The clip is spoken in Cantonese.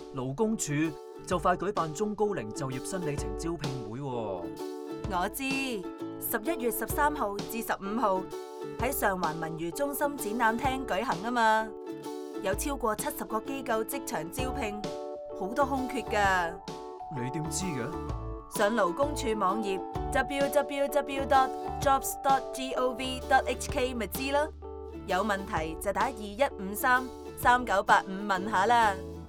勞工處就快舉辦中高齡就業新里程招聘會喎。 我知，11月13號至15號喺上環文娛中心展覽廳舉行啊嘛，有超過70個機構即場招聘，好多空缺㗎。 你點知嘅？ 上勞工處網頁 www.jobs.gov.hk 咪知咯，有問題就打21533985問下啦。